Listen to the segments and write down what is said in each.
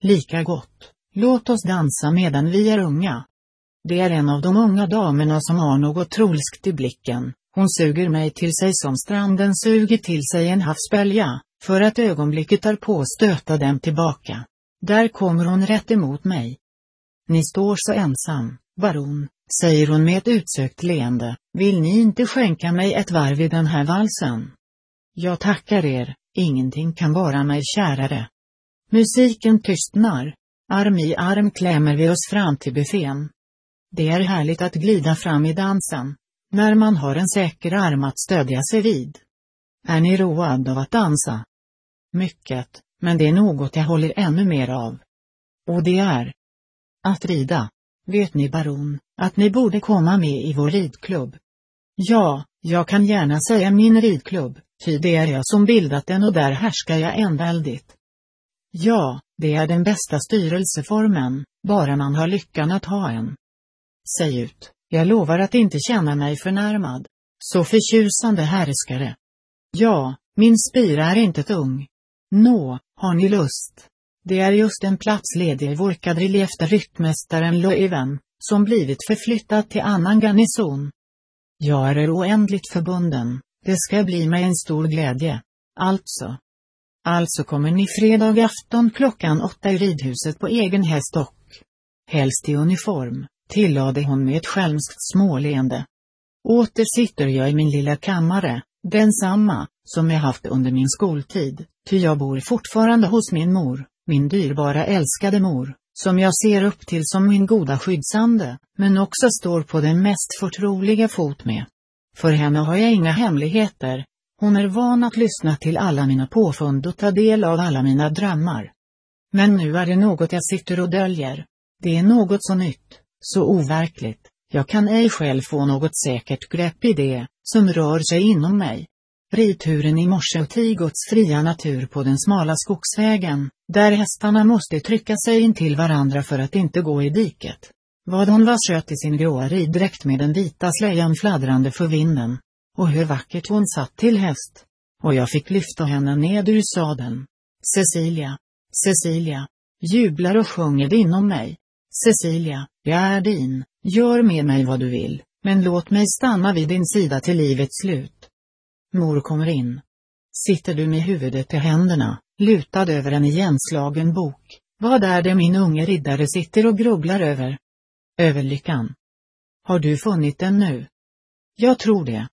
lika gott, låt oss dansa medan vi är unga. Det är en av de unga damerna som har något trolskt i blicken, hon suger mig till sig som stranden suger till sig en havsbölja, för att ögonblicket är på stöta dem tillbaka. Där kommer hon rätt emot mig. Ni står så ensam, baron, säger hon med ett utsökt leende, vill ni inte skänka mig ett varv i den här valsen? Jag tackar er, ingenting kan vara mig kärare. Musiken tystnar, arm i arm klämmer vi oss fram till buffén. Det är härligt att glida fram i dansen, när man har en säker arm att stödja sig vid. Är ni road av att dansa? Mycket, men det är något jag håller ännu mer av. Och det är att rida. Vet ni baron, att ni borde komma med i vår ridklubb? Ja, jag kan gärna säga min ridklubb, ty det är jag som bildat den och där härskar jag enväldigt. Ja, det är den bästa styrelseformen, bara man har lyckan att ha en. Säg ut, jag lovar att inte känna mig förnärmad. Så förtjusande härskare. Ja, min spira är inte tung. Nå, har ni lust? Det är just en plats ledig i vår kadrilj efter ryttmästaren Loeven, som blivit förflyttad till annan garnison. Jag är oändligt förbunden, det ska bli mig en stor glädje. Alltså kommer ni fredag afton klockan 8 i ridhuset på egen häst och helst i uniform, tillade hon med ett skälmskt småleende. Åter sitter jag i min lilla kammare, densamma, som jag haft under min skoltid, ty jag bor fortfarande hos min mor, min dyrbara älskade mor, som jag ser upp till som min goda skyddsande, men också står på den mest förtroliga fot med. För henne har jag inga hemligheter, hon är van att lyssna till alla mina påfund och ta del av alla mina drömmar. Men nu är det något jag sitter och döljer, det är något så nytt, så overkligt, jag kan ej själv få något säkert grepp i det, som rör sig inom mig. Ridturen i morse och Tigots fria natur på den smala skogsvägen, där hästarna måste trycka sig in till varandra för att inte gå i diket. Vad hon var söt i sin gråa riddräkt med den vita slöjan fladdrande för vinden. Och hur vackert hon satt till häst. Och jag fick lyfta henne ned ur sadeln. Cecilia, jublar och sjunger det inom mig. Cecilia, jag är din, gör med mig vad du vill, men låt mig stanna vid din sida till livets slut. Mor kommer in. Sitter du med huvudet i händerna, lutad över en igenslagen bok, vad är det min unge riddare sitter och grubblar över? Över lyckan. Har du funnit den nu? Jag tror det.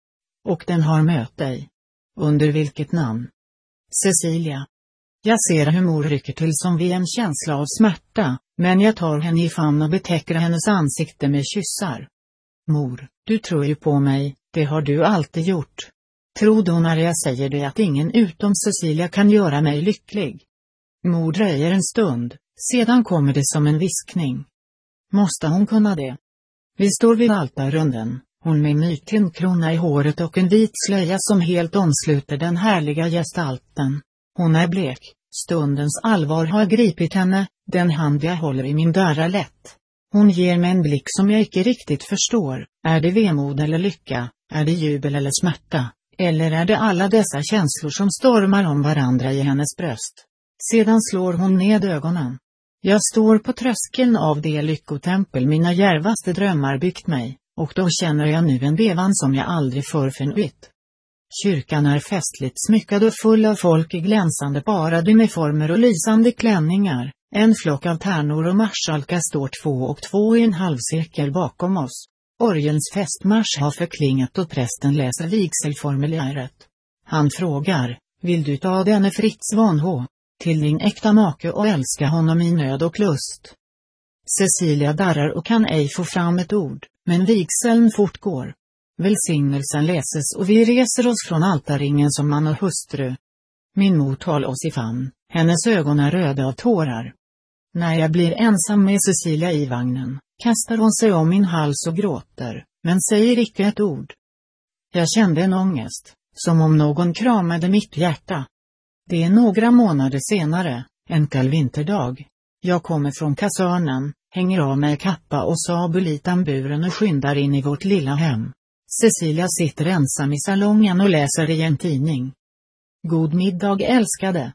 Och den har mött dig. Under vilket namn? Cecilia. Jag ser hur mor rycker till som vid en känsla av smärta, men jag tar henne i famn och betäcker hennes ansikte med kyssar. Mor, du tror ju på mig, det har du alltid gjort. Tror du när jag säger det att ingen utom Cecilia kan göra mig lycklig? Mor dröjer en stund, sedan kommer det som en viskning. Måste hon kunna det? Vi står vid altarrunden, hon med mykenkrona i håret och en vit slöja som helt omsluter den härliga gestalten. Hon är blek, stundens allvar har gripit henne, den hand jag håller i min darrar lätt. Hon ger mig en blick som jag inte riktigt förstår, är det vemod eller lycka, är det jubel eller smärta, eller är det alla dessa känslor som stormar om varandra i hennes bröst? Sedan slår hon ned ögonen. Jag står på tröskeln av det lyckotempel mina djärvaste drömmar byggt mig, och då känner jag nu en bevan som jag aldrig förr förnuit. Kyrkan är festligt smyckad och full av folk i glänsande paraduniformer och lysande klänningar. En flock av tärnor och marskalkar står 2 och 2 i en halvcirkel bakom oss. Orgelns festmarsch har förklingat och prästen läser vigselformuläret. Han frågar, vill du ta denne Fritz von H. till din äkta make och älska honom i nöd och lust? Cecilia darrar och kan ej få fram ett ord, men vigseln fortgår. Välsignelsen läses och vi reser oss från altarringen som man och hustru. Min mor tar oss i famn, hennes ögon är röda av tårar. När jag blir ensam med Cecilia i vagnen, kastar hon sig om min hals och gråter, men säger icke ett ord. Jag kände en ångest, som om någon kramade mitt hjärta. Det är några månader senare, en kall vinterdag. Jag kommer från kasernen, hänger av mig kappa och sabel i tamburen och skyndar in i vårt lilla hem. Cecilia sitter ensam i salongen och läser i en tidning. God middag älskade.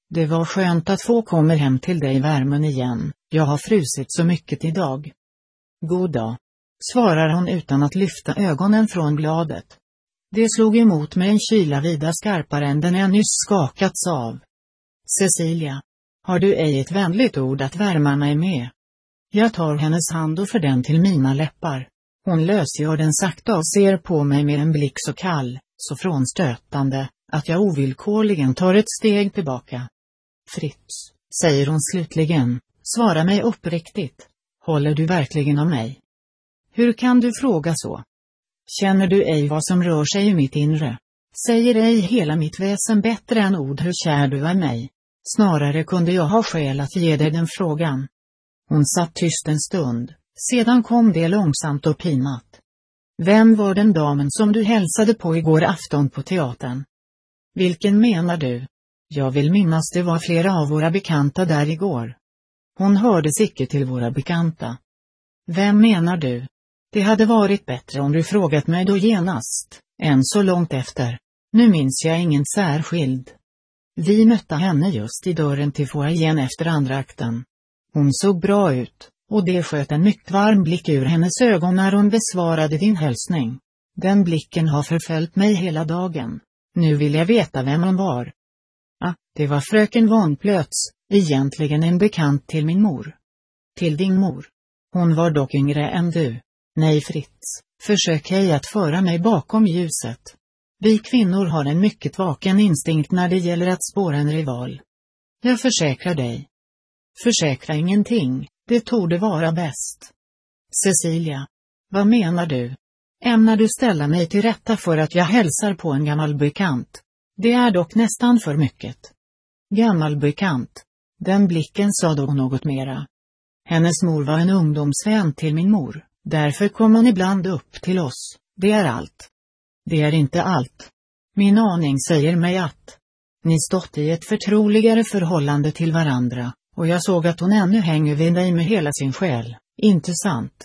Det var skönt att få komma hem till dig i värmen igen, jag har frusit så mycket idag. God dag, svarar hon utan att lyfta ögonen från bladet. Det slog emot med en kyla vida skarpare än den jag nyss skakats av. Cecilia, har du ej ett vänligt ord att värma mig med? Jag tar hennes hand och för den till mina läppar. Hon lösgör den sakta och ser på mig med en blick så kall, så frånstötande, att jag ovillkorligen tar ett steg tillbaka. Fritz, säger hon slutligen, svara mig uppriktigt. Håller du verkligen om mig? Hur kan du fråga så? Känner du ej vad som rör sig i mitt inre? Säger ej hela mitt väsen bättre än ord hur kär du är mig? Snarare kunde jag ha skäl att ge dig den frågan. Hon satt tyst en stund, sedan kom det långsamt och pinat. Vem var den damen som du hälsade på igår afton på teatern? Vilken menar du? Jag vill minnas det var flera av våra bekanta där igår. Hon hördes icke till våra bekanta. Vem menar du? Det hade varit bättre om du frågat mig då genast, än så långt efter. Nu minns jag ingen särskild. Vi mötte henne just i dörren till foajén efter andra akten. Hon såg bra ut, och det sköt en mycket varm blick ur hennes ögon när hon besvarade din hälsning. Den blicken har förföljt mig hela dagen. Nu vill jag veta vem hon var. Det var fröken von Plötz, egentligen en bekant till min mor. Till din mor. Hon var dock yngre än du. Nej Fritz, försök ej att föra mig bakom ljuset. Vi kvinnor har en mycket vaken instinkt när det gäller att spåra en rival. Jag försäkrar dig. Försäkra ingenting, det torde vara bäst. Cecilia, vad menar du? Ämnar du ställa mig till rätta för att jag hälsar på en gammal bekant? Det är dock nästan för mycket. Gammal bekant. Den blicken sa då något mera. Hennes mor var en ungdomsvän till min mor, därför kom hon ibland upp till oss, det är allt. Det är inte allt. Min aning säger mig att ni stått i ett förtroligare förhållande till varandra, och jag såg att hon ännu hänger vid dig med hela sin själ, inte sant?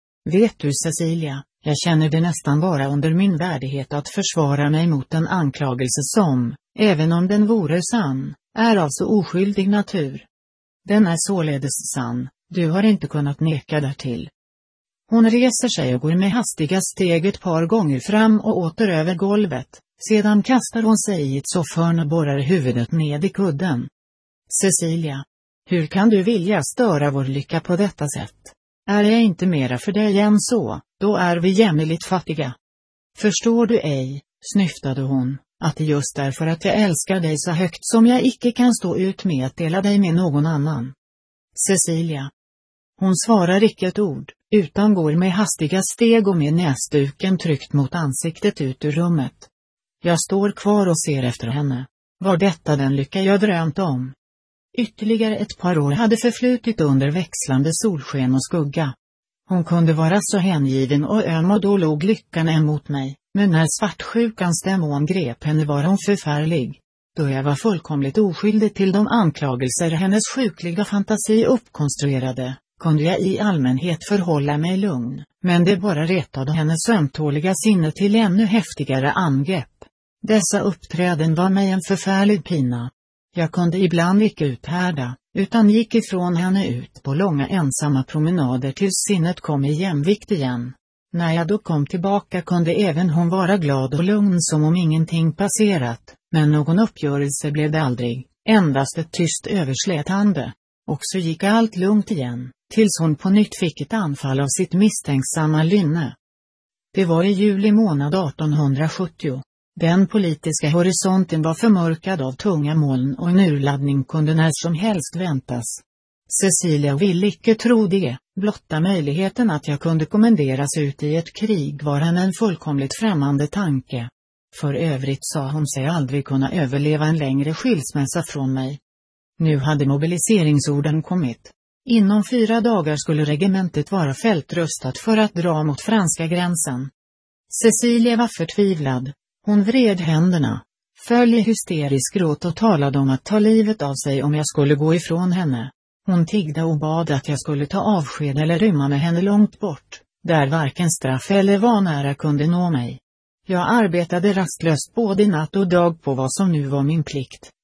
Vet du Cecilia, jag känner det nästan bara under min värdighet att försvara mig mot en anklagelse som, även om den vore sann, är av så oskyldig natur. Den är således sann, du har inte kunnat neka därtill. Hon reser sig och går med hastiga steg ett par gånger fram och åter över golvet, sedan kastar hon sig i ett soffhörn och borrar huvudet ned i kudden. Cecilia, hur kan du vilja störa vår lycka på detta sätt? Är jag inte mera för dig än så, då är vi jämmerligt fattiga. Förstår du ej, snyftade hon, att det just därför att jag älskar dig så högt som jag icke kan stå ut med att dela dig med någon annan. Cecilia. Hon svarar icke ett ord, utan går med hastiga steg och med näsduken tryckt mot ansiktet ut ur rummet. Jag står kvar och ser efter henne. Var detta den lycka jag drömt om? Ytterligare ett par år hade förflutit under växlande solsken och skugga. Hon kunde vara så hängiven och öm och då låg lyckan emot mig, men när svartsjukans demon grep henne var hon förfärlig. Då jag var fullkomligt oskyldig till de anklagelser hennes sjukliga fantasi uppkonstruerade, kunde jag i allmänhet förhålla mig lugn, men det bara retade hennes ömtåliga sinne till ännu häftigare angrepp. Dessa uppträden var mig en förfärlig pina. Jag kunde ibland icke uthärda, utan gick ifrån henne ut på långa ensamma promenader tills sinnet kom i jämvikt igen. När jag då kom tillbaka kunde även hon vara glad och lugn som om ingenting passerat, men någon uppgörelse blev det aldrig, endast ett tyst överslätande. Och så gick allt lugnt igen, tills hon på nytt fick ett anfall av sitt misstänksamma lynne. Det var i juli månad 1870. Den politiska horisonten var förmörkad av tunga moln och en urladdning kunde när som helst väntas. Cecilia ville icke tro det, blotta möjligheten att jag kunde kommenderas ut i ett krig var henne en fullkomligt främmande tanke. För övrigt sa hon sig aldrig kunna överleva en längre skilsmässa från mig. Nu hade mobiliseringsorden kommit. Inom 4 dagar skulle regementet vara fältrustat för att dra mot franska gränsen. Cecilia var förtvivlad. Hon vred händerna, föll i hysterisk gråt och talade om att ta livet av sig om jag skulle gå ifrån henne. Hon tiggde och bad att jag skulle ta avsked eller rymma med henne långt bort, där varken straff eller vanära kunde nå mig. Jag arbetade rastlöst både natt och dag på vad som nu var min plikt,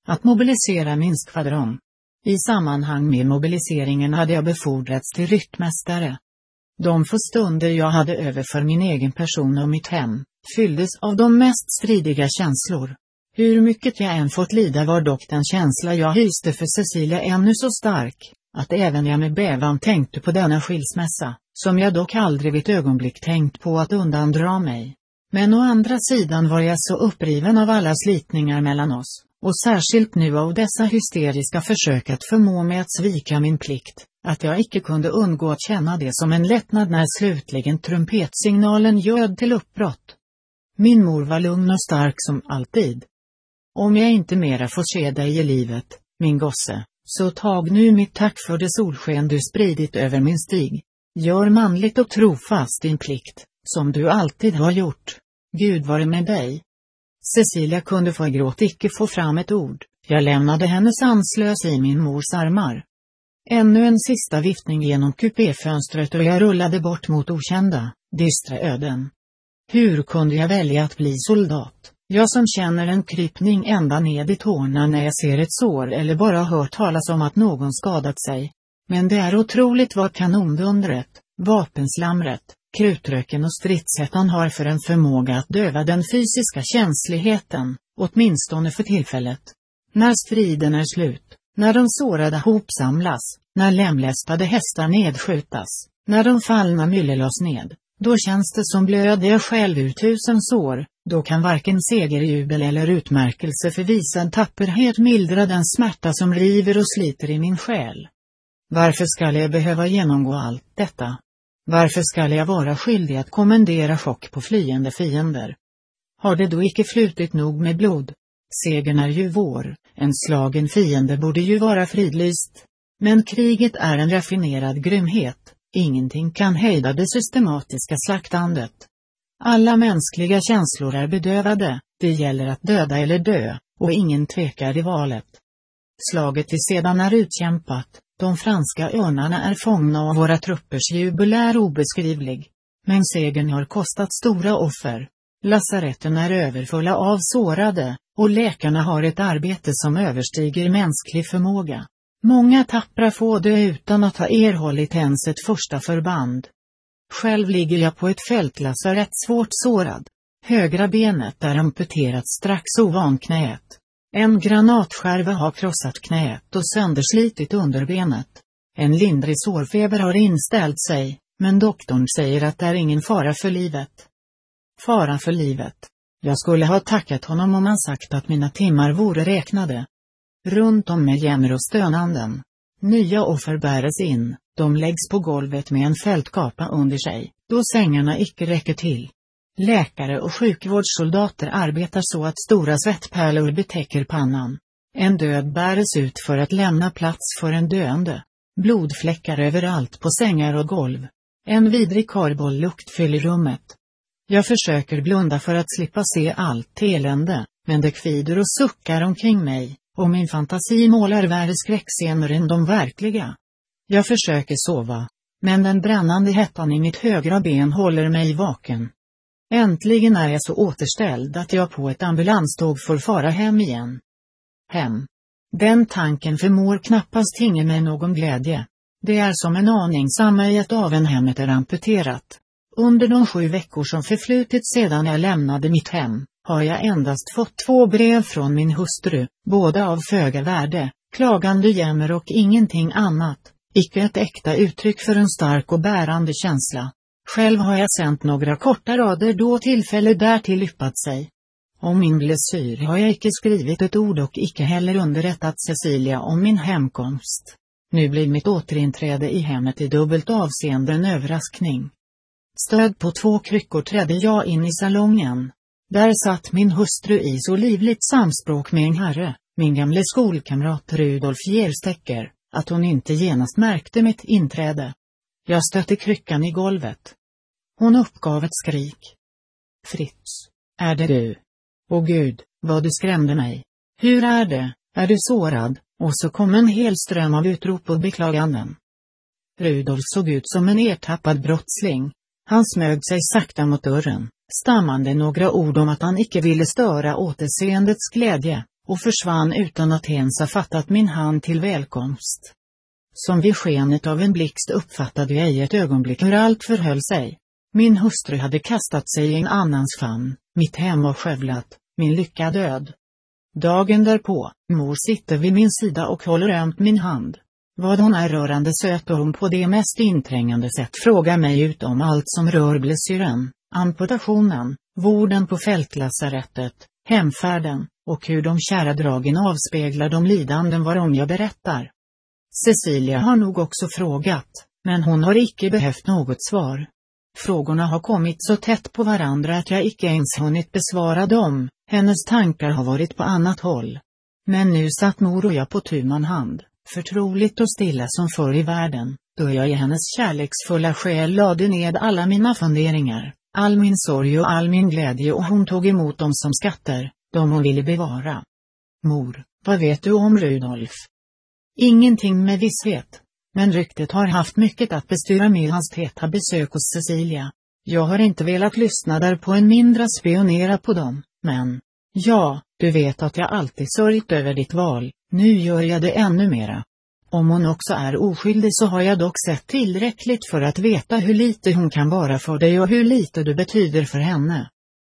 att mobilisera min skvadron. I sammanhang med mobiliseringen hade jag befordrats till ryttmästare. De få stunder jag hade över för min egen person och mitt hem, fylldes av de mest stridiga känslor. Hur mycket jag än fått lida var dock den känsla jag hyste för Cecilia ännu så stark, att även jag med bävan tänkte på denna skilsmässa, som jag dock aldrig vid ett ögonblick tänkt på att undandra mig. Men å andra sidan var jag så uppriven av alla slitningar mellan oss, och särskilt nu av dessa hysteriska försök att förmå mig att svika min plikt, att jag icke kunde undgå att känna det som en lättnad när slutligen trumpetsignalen ljöd till uppbrott. Min mor var lugn och stark som alltid. Om jag inte mera får se dig i livet, min gosse, så tag nu mitt tack för det solsken du spridit över min stig. Gör manligt och trofast din plikt, som du alltid har gjort. Gud vare med dig. Cecilia kunde få gråt icke få fram ett ord. Jag lämnade henne sanslös i min mors armar. Ännu en sista viftning genom kupéfönstret och jag rullade bort mot okända, dystra öden. Hur kunde jag välja att bli soldat? Jag som känner en krypning ända ned i tårna när jag ser ett sår eller bara hört talas om att någon skadat sig. Men det är otroligt vad kanondundret, vapenslamret, krutröken och stridshettan har för en förmåga att döva den fysiska känsligheten, åtminstone för tillfället. När striden är slut, när de sårade hopsamlas, när lemlästade hästar nedskjutas, när de fallna myllelas ned, då känns det som blöder jag själv ur 1000 sår, då kan varken segerjubel eller utmärkelse för visad tapperhet mildra den smärta som river och sliter i min själ. Varför skall jag behöva genomgå allt detta? Varför skall jag vara skyldig att kommendera chock på flyende fiender? Har det då icke flutit nog med blod? Segern är ju vår, en slagen fiende borde ju vara fridlyst. Men kriget är en raffinerad grymhet, ingenting kan hejda det systematiska slaktandet. Alla mänskliga känslor är bedövade, det gäller att döda eller dö, och ingen tvekar i valet. Slaget till sedan är utkämpat, de franska örnarna är fångna och våra truppers jubel är obeskrivlig. Men segern har kostat stora offer. Lasaretten är överfulla av sårade, och läkarna har ett arbete som överstiger mänsklig förmåga. Många tappra får dö utan att ha erhållit ens ett första förband. Själv ligger jag på ett fältlasarett svårt sårad. Högra benet är amputerat strax ovan knät. En granatskärva har krossat knät och sönderslitit underbenet. En lindrig sårfeber har inställt sig, men doktorn säger att det är ingen fara för livet. Fara för livet. Jag skulle ha tackat honom om han sagt att mina timmar vore räknade. Runt om mig jämmer och stönanden. Nya offer bäres in, de läggs på golvet med en fältkapa under sig, då sängarna icke räcker till. Läkare och sjukvårdssoldater arbetar så att stora svettpärlor betäcker pannan. En död bäres ut för att lämna plats för en döende. Blodfläckar överallt på sängar och golv. En vidrig karbol-lukt fyller rummet. Jag försöker blunda för att slippa se allt elände, men det kvider och suckar omkring mig, och min fantasi målar värre skräckscener än de verkliga. Jag försöker sova, men den brännande hettan i mitt högra ben håller mig vaken. Äntligen är jag så återställd att jag på ett ambulanståg får fara hem igen. Hem. Den tanken förmår knappast hinga mig någon glädje. Det är som en aning samhället av en hemmet är amputerat. Under de 7 veckor som förflutit sedan jag lämnade mitt hem, har jag endast fått 2 brev från min hustru, båda av föga värde, klagande jämmer och ingenting annat, icke ett äkta uttryck för en stark och bärande känsla. Själv har jag sänt några korta rader då tillfälle därtill yppat sig. Om min blessyr har jag icke skrivit ett ord och icke heller underrättat Cecilia om min hemkomst. Nu blir mitt återinträde i hemmet i dubbelt avseende en överraskning. Stöd på 2 kryckor trädde jag in i salongen. Där satt min hustru i så livligt samspråk med en herre, min gamle skolkamrat Rudolf Jerstecker, att hon inte genast märkte mitt inträde. Jag stötte kryckan i golvet. Hon uppgav ett skrik. Fritz, är det du? Åh Gud, vad du skrämde mig. Hur är det? Är du sårad? Och så kom en hel ström av utrop och beklaganden. Rudolf såg ut som en ertappad brottsling. Han smög sig sakta mot dörren, stammande några ord om att han icke ville störa återseendets glädje, och försvann utan att ens ha fattat min hand till välkomst. Som vid skenet av en blixt uppfattade jag i ett ögonblick hur allt förhöll sig. Min hustru hade kastat sig i en annans famn, mitt hem var skövlat, min lycka död. Dagen därpå, mor sitter vid min sida och håller ömt min hand. Vad hon är rörande söt och hon på det mest inträngande sätt frågar mig ut om allt som rör blessyren, amputationen, vården på fältlasarettet, hemfärden, och hur de kära dragen avspeglar de lidanden varom jag berättar. Cecilia har nog också frågat, men hon har icke behövt något svar. Frågorna har kommit så tätt på varandra att jag icke ens hunnit besvara dem, hennes tankar har varit på annat håll. Men nu satt mor och jag på tu man hand, förtroligt och stilla som förr i världen, då jag i hennes kärleksfulla själ lade ned alla mina funderingar, all min sorg och all min glädje, och hon tog emot dem som skatter, de hon ville bevara. Mor, vad vet du om Rudolf? Ingenting med visshet, men ryktet har haft mycket att bestyra med hans täta besök hos Cecilia. Jag har inte velat lyssna där på en mindre spionera på dem, men, ja, du vet att jag alltid sörjt över ditt val, nu gör jag det ännu mera. Om hon också är oskyldig så har jag dock sett tillräckligt för att veta hur lite hon kan vara för dig och hur lite du betyder för henne.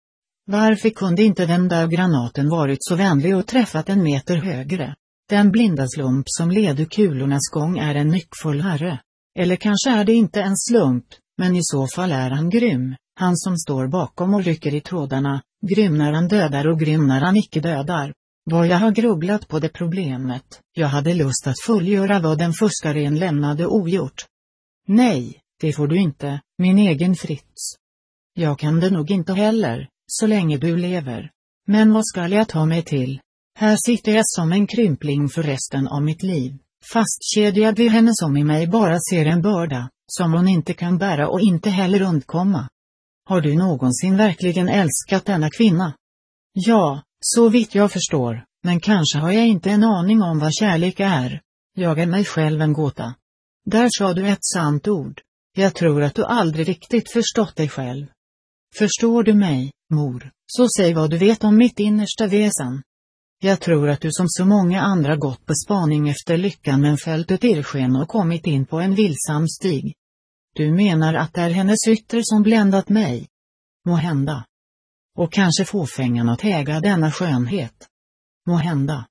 Varför kunde inte den där granaten varit så vänlig och träffat en meter högre? Den blinda slump som leder kulornas gång är en nyckfull herre. Eller kanske är det inte en slump, men i så fall är han grym, han som står bakom och rycker i trådarna, grym när han dödar och grym när han icke dödar. Vad jag har grubblat på det problemet, jag hade lust att fullgöra vad den fuskaren lämnade ogjort. Nej, det får du inte, min egen Fritz. Jag kan det nog inte heller, så länge du lever. Men vad ska jag ta mig till? Här sitter jag som en krympling för resten av mitt liv, fastkedjad vid henne som i mig bara ser en börda, som hon inte kan bära och inte heller undkomma. Har du någonsin verkligen älskat denna kvinna? Ja, så vitt jag förstår, men kanske har jag inte en aning om vad kärlek är. Jag är mig själv en gåta. Där sa du ett sant ord. Jag tror att du aldrig riktigt förstått dig själv. Förstår du mig, mor, så säg vad du vet om mitt innersta väsen. Jag tror att du som så många andra gått på spaning efter lyckan men följt ett irrsken och kommit in på en vilsam stig. Du menar att det är hennes yttre som bländat mig? Måhända. Och kanske fåfängan att äga denna skönhet. Måhända.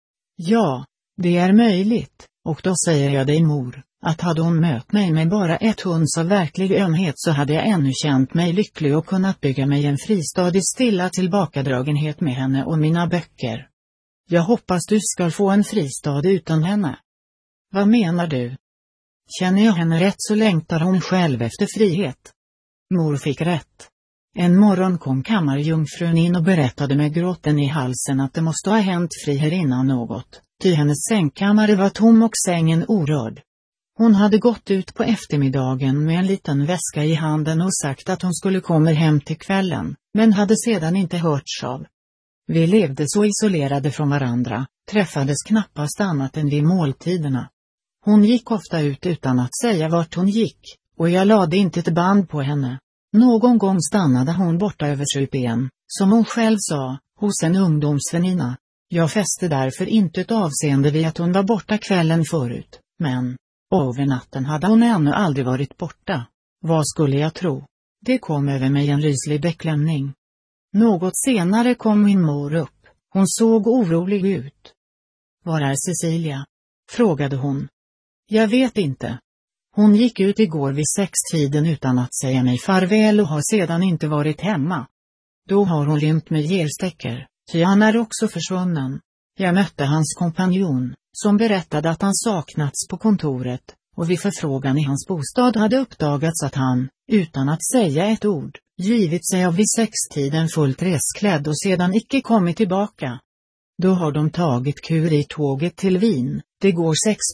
Ja, det är möjligt, och då säger jag dig mor, att hade hon mött mig med bara ett hunds av verklig ömhet så hade jag ännu känt mig lycklig och kunnat bygga mig en fristad i stilla tillbakadragenhet med henne och mina böcker. Jag hoppas du ska få en fristad utan henne. Vad menar du? Känner jag henne rätt så längtar hon själv efter frihet. Mor fick rätt. En morgon kom kammarjungfrun in och berättade med gråten i halsen att det måste ha hänt friherrinnan något, ty hennes sängkammare var tom och sängen orörd. Hon hade gått ut på eftermiddagen med en liten väska i handen och sagt att hon skulle komma hem till kvällen, men hade sedan inte hörts av. Vi levde så isolerade från varandra, träffades knappast annat än vid måltiderna. Hon gick ofta ut utan att säga vart hon gick, och jag lade inte ett band på henne. Någon gång stannade hon borta över Supen, som hon själv sa, hos en ungdomsväninna. Jag fäste därför inte ett avseende vid att hon var borta kvällen förut, men över natten hade hon ännu aldrig varit borta. Vad skulle jag tro? Det kom över mig en ryslig beklämning. Något senare kom min mor upp, hon såg orolig ut. Var är Cecilia? Frågade hon. Jag vet inte. Hon gick ut igår vid 6-tiden utan att säga mig farväl och har sedan inte varit hemma. Då har hon rymt med Gerstecker, ty han är också försvunnen. Jag mötte hans kompanjon, som berättade att han saknats på kontoret, och vid förfrågan i hans bostad hade uppdagats att han, utan att säga ett ord, givit sig av vid 6-tiden fullt resklädd och sedan icke kommit tillbaka. Då har de tagit kur i tåget till Wien, det går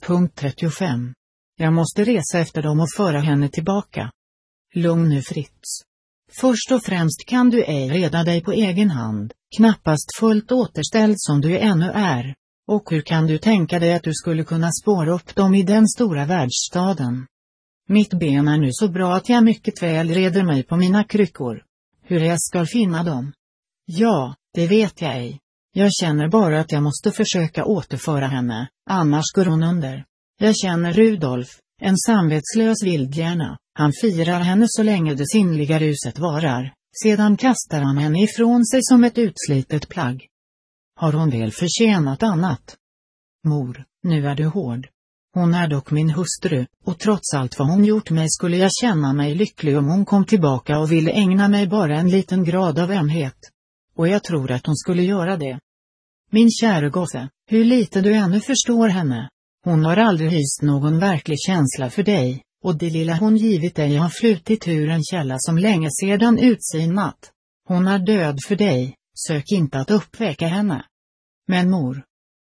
6:35. Jag måste resa efter dem och föra henne tillbaka. Lugn nu Fritz. Först och främst kan du ej reda dig på egen hand, knappast fullt återställd som du ännu är. Och hur kan du tänka dig att du skulle kunna spåra upp dem i den stora världsstaden? Mitt ben är nu så bra att jag mycket väl reder mig på mina kryckor. Hur jag ska finna dem? Ja, det vet jag ej. Jag känner bara att jag måste försöka återföra henne, annars går hon under. Jag känner Rudolf, en samvetslös vildhjärna. Han firar henne så länge det sinnliga ruset varar, sedan kastar han henne ifrån sig som ett utslitet plagg. Har hon väl förtjänat annat? Mor, nu är du hård. Hon är dock min hustru, och trots allt vad hon gjort mig skulle jag känna mig lycklig om hon kom tillbaka och ville ägna mig bara en liten grad av ömhet. Och jag tror att hon skulle göra det. Min kära gosse, hur lite du ännu förstår henne. Hon har aldrig hyst någon verklig känsla för dig, och det lilla hon givit dig har flutit ur en källa som länge sedan utsinat. Hon är död för dig, sök inte att uppväcka henne. Men mor.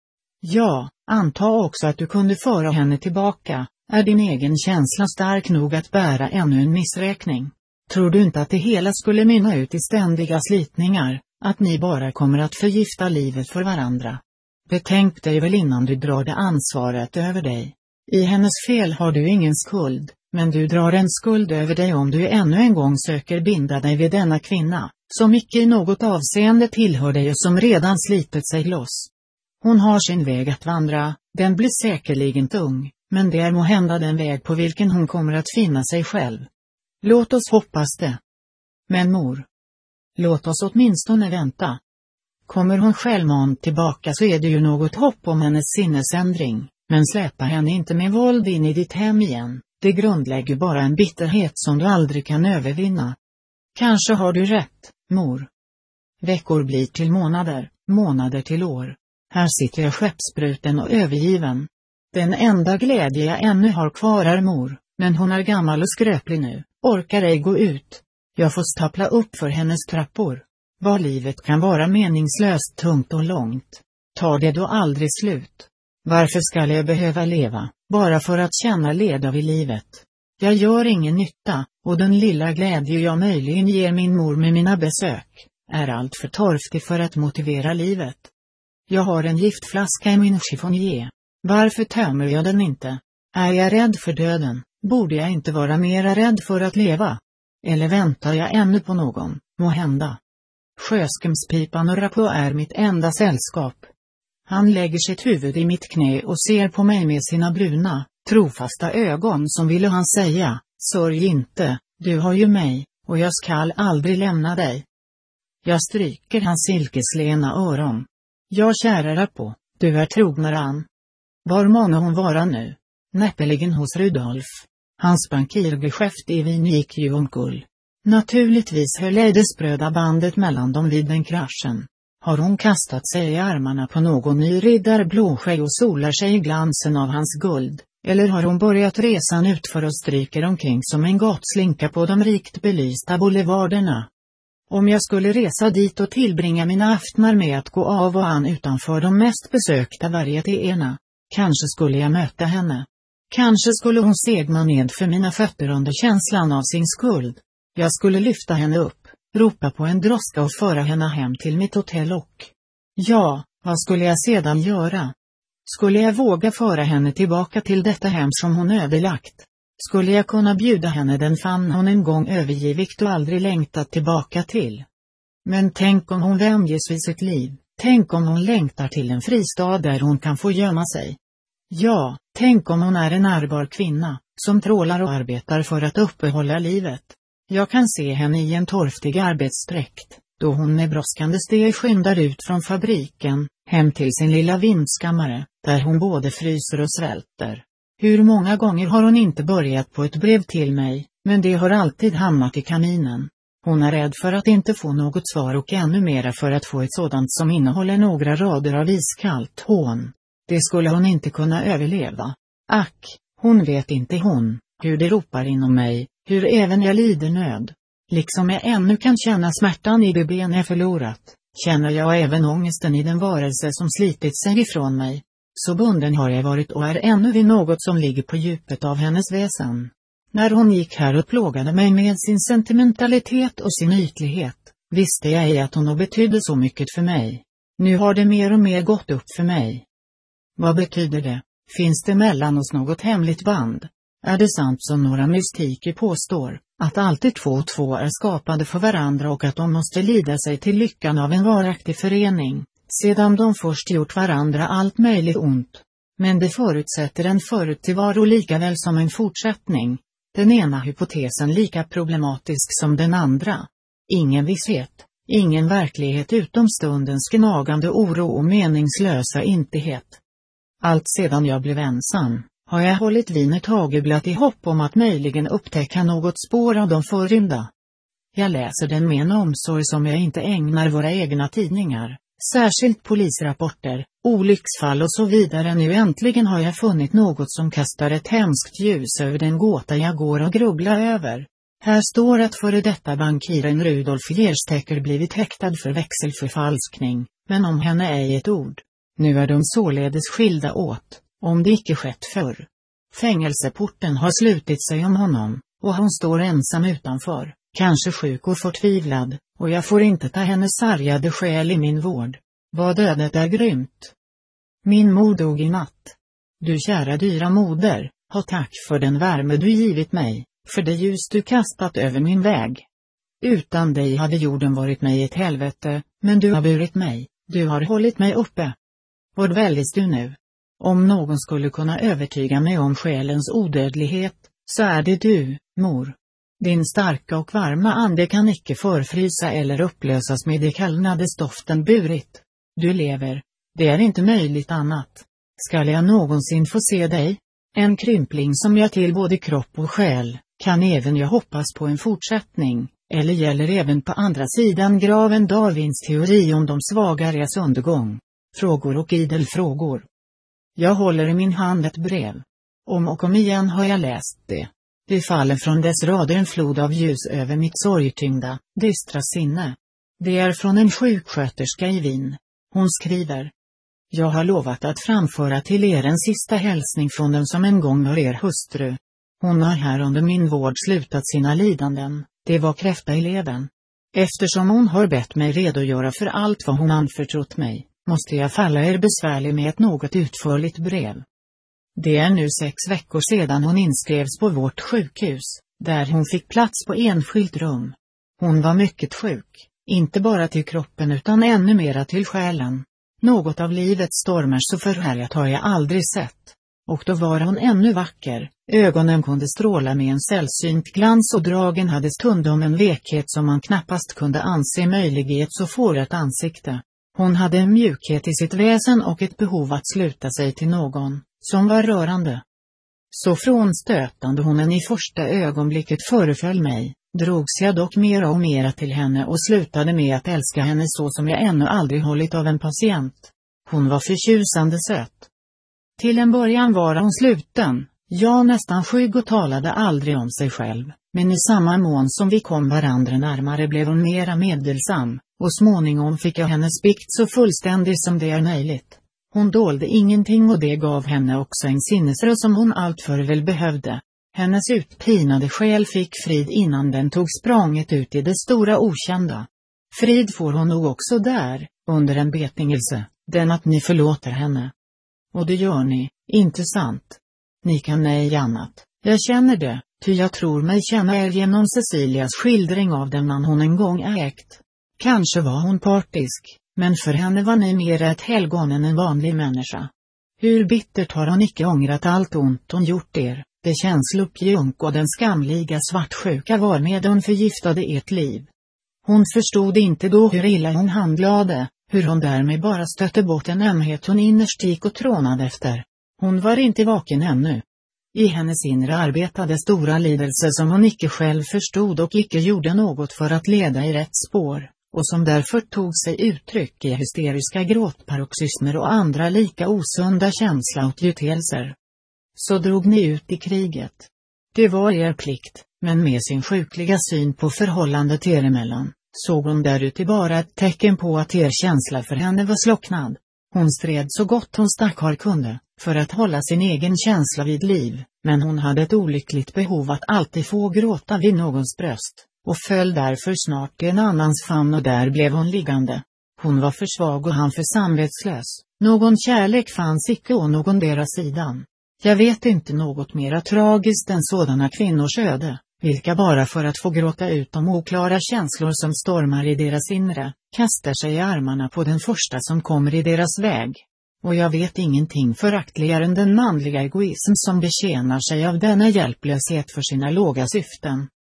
Ja, anta också att du kunde föra henne tillbaka. Är din egen känsla stark nog att bära ännu en missräkning? Tror du inte att det hela skulle mynna ut i ständiga slitningar, att ni bara kommer att förgifta livet för varandra? Betänk dig väl innan du drar det ansvaret över dig. I hennes fel har du ingen skuld, men du drar en skuld över dig om du ännu en gång söker binda dig vid denna kvinna, som icke i något avseende tillhör dig och som redan slitit sig loss. Hon har sin väg att vandra, den blir säkerligen tung, men det är måhända den väg på vilken hon kommer att finna sig själv. Låt oss hoppas det. Men mor, låt oss åtminstone vänta. Kommer hon självmant tillbaka så är det ju något hopp om hennes sinnesändring, men släppa henne inte med våld in i ditt hem igen, det grundlägger bara en bitterhet som du aldrig kan övervinna. Kanske har du rätt, mor. Veckor blir till månader, månader till år. Här sitter jag skeppsbruten och övergiven. Den enda glädje jag ännu har kvar är mor, men hon är gammal och skröplig nu, orkar ej gå ut. Jag får stapla upp för hennes trappor. Vad livet kan vara meningslöst tungt och långt. Tar det då aldrig slut? Varför ska jag behöva leva, bara för att känna leda vid livet? Jag gör ingen nytta, och den lilla glädje jag möjligen ger min mor med mina besök, är allt för torftig för att motivera livet. Jag har en giftflaska i min chiffonier. Varför tömmer jag den inte? Är jag rädd för döden, borde jag inte vara mera rädd för att leva? Eller väntar jag ännu på någon, måhända? Sjöskumspipan och Rapo är mitt enda sällskap. Han lägger sitt huvud i mitt knä och ser på mig med sina bruna, trofasta ögon som ville han säga, sörj inte, du har ju mig, och jag skall aldrig lämna dig. Jag stryker hans silkeslena öron. Jag kära Rapo, du är trognare. Var många hon vara nu? Näppeligen hos Rudolf. Hans bankirgeschäft i Wien gick ju omkull. Naturligtvis höll ej det spröda bandet mellan dem vid den kraschen. Har hon kastat sig i armarna på någon ny riddar Blåsjö och solar sig i glansen av hans guld, eller har hon börjat resan utför och stryker omkring som en gatslinka på de rikt belysta boulevarderna? Om jag skulle resa dit och tillbringa mina aftnar med att gå av och an utanför de mest besökta varietéerna, kanske skulle jag möta henne. Kanske skulle hon segna ned för mina fötter under känslan av sin skuld. Jag skulle lyfta henne upp, ropa på en droska och föra henne hem till mitt hotell och... Ja, vad skulle jag sedan göra? Skulle jag våga föra henne tillbaka till detta hem som hon ödelagt? Skulle jag kunna bjuda henne den famn hon en gång övergivit och aldrig längtat tillbaka till? Men tänk om hon vänjes vid sitt liv, tänk om hon längtar till en fristad där hon kan få gömma sig. Ja, tänk om hon är en ärbar kvinna, som trålar och arbetar för att uppehålla livet. Jag kan se henne i en torftig arbetsdräkt, då hon med brådskande steg skyndar ut från fabriken, hem till sin lilla vindskammare, där hon både fryser och svälter. Hur många gånger har hon inte börjat på ett brev till mig, men det har alltid hamnat i kaminen. Hon är rädd för att inte få något svar och ännu mera för att få ett sådant som innehåller några rader av iskallt hån. Det skulle hon inte kunna överleva. Ack, hon vet inte hur det ropar inom mig, hur även jag lider nöd. Liksom jag ännu kan känna smärtan i det ben jag förlorat, känner jag även ångesten i den varelse som slitit sig ifrån mig. Så bunden har jag varit och är ännu vid något som ligger på djupet av hennes väsen. När hon gick här och plågade mig med sin sentimentalitet och sin ytlighet, visste jag ej att hon betydde så mycket för mig. Nu har det mer och mer gått upp för mig. Vad betyder det? Finns det mellan oss något hemligt band? Är det sant som några mystiker påstår, att alltid två och två är skapade för varandra och att de måste lida sig till lyckan av en varaktig förening, sedan de först gjort varandra allt möjligt ont. Men det förutsätter en förutillvaro lika väl som en fortsättning, den ena hypotesen lika problematisk som den andra. Ingen visshet, ingen verklighet utom stundens gnagande oro och meningslösa intighet. Allt sedan jag blev ensam, har jag hållit vinet hagelblatt i hopp om att möjligen upptäcka något spår av de förrymda. Jag läser den med en omsorg som jag inte ägnar våra egna tidningar, särskilt polisrapporter, olycksfall och så vidare. Nu äntligen har jag funnit något som kastar ett hemskt ljus över den gåta jag går och grubblar över. Här står att före detta bankiren Rudolf Gerstecker blivit häktad för växelförfalskning, men om henne ej ett ord. Nu är de således skilda åt, om det icke skett förr. Fängelseporten har slutit sig om honom, och hon står ensam utanför, kanske sjuk och förtvivlad, och jag får inte ta hennes sargade själ i min vård. Vad ödet är grymt. Min mor dog i natt. Du kära dyra moder, ha tack för den värme du givit mig, för det ljus du kastat över min väg. Utan dig hade jorden varit mig ett helvete, men du har burit mig, du har hållit mig uppe. Vad väljes du nu? Om någon skulle kunna övertyga mig om själens odödlighet, så är det du, mor. Din starka och varma ande kan icke förfrysa eller upplösas med det kallnade stoften burit. Du lever, det är inte möjligt annat. Skall jag någonsin få se dig? En krympling som jag till både kropp och själ, kan även jag hoppas på en fortsättning, eller gäller även på andra sidan graven Darwins teori om de svagares undergång? Frågor och idel frågor. Jag håller i min hand ett brev. Om och om igen har jag läst det. Det faller från dess rader en flod av ljus över mitt sorgtyngda, dystra sinne. Det är från en sjuksköterska i Wien. Hon skriver: Jag har lovat att framföra till er en sista hälsning från den som en gång var er hustru. Hon har här under min vård slutat sina lidanden, det var kräfta i leden. Eftersom hon har bett mig redogöra för allt vad hon anförtrott mig, måste jag falla er besvärlig med ett något utförligt brev. Det är nu 6 veckor sedan hon inskrevs på vårt sjukhus, där hon fick plats på enskilt rum. Hon var mycket sjuk, inte bara till kroppen utan ännu mera till själen. Något av livets stormar så förhärligat har jag aldrig sett. Och då var hon ännu vacker, ögonen kunde stråla med en sällsynt glans och dragen hade stundom en vekhet som man knappast kunde anse möjlig i ett så fårat ansikte. Hon hade en mjukhet i sitt väsen och ett behov att sluta sig till någon, som var rörande. Så frånstötande hon än i första ögonblicket föreföll mig, drogs jag dock mera och mera till henne och slutade med att älska henne så som jag ännu aldrig hållit av en patient. Hon var förtjusande söt. Till en början var hon sluten, ja nästan skygg och talade aldrig om sig själv, men i samma mån som vi kom varandra närmare blev hon mera meddelsam, och småningom fick jag hennes bikt så fullständig som det är möjligt. Hon dolde ingenting och det gav henne också en sinnesro som hon alltför väl behövde. Hennes utpinade själ fick frid innan den tog språnget ut i det stora okända. Frid får hon nog också där, under en betingelse, den att ni förlåter henne. Och det gör ni, inte sant? Ni kan nej annat, jag känner det, ty jag tror mig känna er genom Cecilias skildring av den man hon en gång ägt. Kanske var hon partisk, men för henne var ni mer ett helgon än en vanlig människa. Hur bittert har hon icke ångrat allt ont hon gjort er, det känslopjunk och den skamliga svartsjuka varmed hon förgiftade ert liv. Hon förstod inte då hur illa hon handlade, hur hon därmed bara stötte bort en ömhet hon innerst gick och trånade efter. Hon var inte vaken ännu. I hennes inre arbetade stora lidelse som hon icke själv förstod och icke gjorde något för att leda i rätt spår, och som därför tog sig uttryck i hysteriska gråtparoxysmer och andra lika osunda känsloutgjutelser. Så drog ni ut i kriget. Det var er plikt, men med sin sjukliga syn på förhållandet er emellan, såg hon däruti bara ett tecken på att er känsla för henne var slocknad. Hon stred så gott hon stackar kunde, för att hålla sin egen känsla vid liv, men hon hade ett olyckligt behov att alltid få gråta vid någons bröst, och föll därför snart i en annans famn och där blev hon liggande. Hon var för svag och han för samvetslös, någon kärlek fanns icke å någon deras sidan. Jag vet inte något mera tragiskt än sådana kvinnors öde, vilka bara för att få gråta ut de oklara känslor som stormar i deras inre, kastar sig i armarna på den första som kommer i deras väg. Och jag vet ingenting föraktligare än den manliga egoism som betjänar sig av denna hjälplöshet för sina låga syften.